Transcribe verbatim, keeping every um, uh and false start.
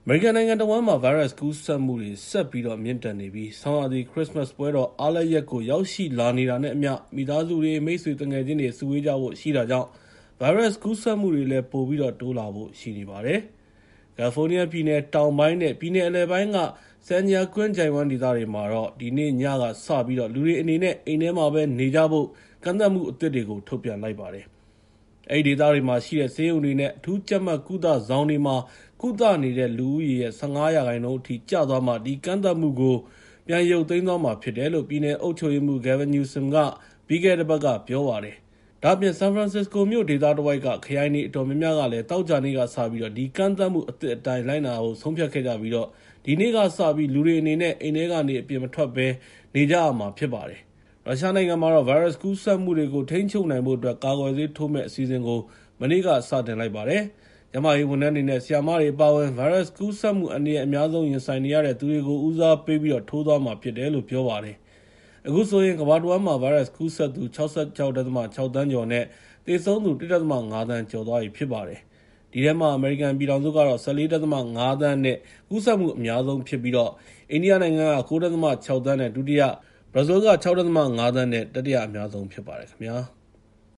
မေရိကန်နိုင်ငံတဝန်းမှာ ဗိုင်းရပ်စ်ကူးစက်မှုတွေဆက်ပြီးတော့မြင့်တက်နေပြီးဆောင်းရာသီခရစ်စမတ်ပွဲတော်အားလပ်ရက်ကိုရောက်ရှိလာနေတာနဲ့အမျှမိသားစုတွေမိတ်ဆွေတငယ်ချင်းတွေစုဝေးကြဖို့ရှိတာကြောင့်ဗိုင်းရပ်စ်ကူးစက်မှုတွေလည်းပိုပြီးတော့တိုးလာဖို့ရှိနေပါတယ်။ကယ်လီဖိုးနီးယားပြည်နယ်တောင်ပိုင်းနဲ့ပြည်နယ်အလယ်ပိုင်းကဆန်ညာကွင်းဂျိုင်ဝမ်ဒေသတွေမှာတော့ဒီနေ့ညကစပြီးတော့လူတွေအနေနဲ့အိမ်ထဲမှာပဲနေကြဖို့ကန့်သတ်မှုအသစ်တွေကိုထုတ်ပြန်လိုက်ပါတယ်။အဲဒီဒေသတွေမှာရှိတဲ့ဆေးရုံတွေနဲ့အထူးကြပ်မတ်ကုသဆောင်တွေမှာကုသနေတဲ့လူဦးရေရဲ့၁၅ရာခိုင်နှုန်းအထိကျသွားမှဒီကန့်သတ်မှုကိုပြန်ရုပ်သိမ်းသွားမှာဖြစ်တယ်လို့ပြည်နယ်အုပ်ချုပ်ရေးမှူး Gavin Newsom ကပြီးခဲ့တဲ့ဘက်ကပြောပါတယ်။ဒါ့အပြင် San Francisco မြို့ဒေသတစ်ဝိုက်ကခရိုင်တွေအတော်များများကလည်းတောက်ကြနေ့ကစပြီးတော့ဒီကန့်သတ်မှုအသစ်အတိုင်းလိုက်နာဖို့ဆုံးဖြတ်ခဲ့ကြပြီးတော့ဒီနေ့ကစပြီးလူတွေအနေနဲ့အိမ်ထဲကနေအပြင်မထွက်ဘဲနေကြရမှာဖြစ်ပါတယ်။ရုရှားနိုင်ငံမှာတော့ဗိုင်းရပ်စ်ကူးစက်မှုတွေကိုထိန်းချုပ်နိုင်ဖို့အတွက်ကာကွယ်ဆေးထိုးမဲ့အစီအစဉ်ကိုမနေ့ကစတင်လိုက်ပါတယ်။ကျန်းမာရေးဝန်ထမ်းတွေနဲ့ဆရာမတွေအပါအဝင်ဗိုင်းရပ်စ်ကူးစက်မှုအန္တရာယ်အများဆုံးရင်ဆိုင်နေရတဲ့သူတွေကိုဦးစားပေးပြီးတော့ထိုးသွားမှာဖြစ်တယ်လို့ပြောပါတယ်။အခုဆိုရင်ကမ္ဘာတစ်ဝန်းမှာဗိုင်းရပ်စ်ကူးစက်သူ၆၆.၆ သန်းကျော်နဲ့သေဆုံးသူ ၁.၅ သန်းကျော်သွားပြီဖြစ်ပါတယ်။ဒီထဲမှာအမေရိကန်ပြည်ထောင်စုကတော့၁၄.၅ သန်းနဲ့ကူးစက်မှုအများဆုံးဖြစ်ပြီးတော့အိန္ဒိယနိုင်ငံက၉.၆ သန်းနဲ့ဒုတိယ၊ ဘရာဇီးလ်က၆.၅ သန်းနဲ့တတိယအများဆုံးဖြစ်ပါတယ်ခင်ဗျာ။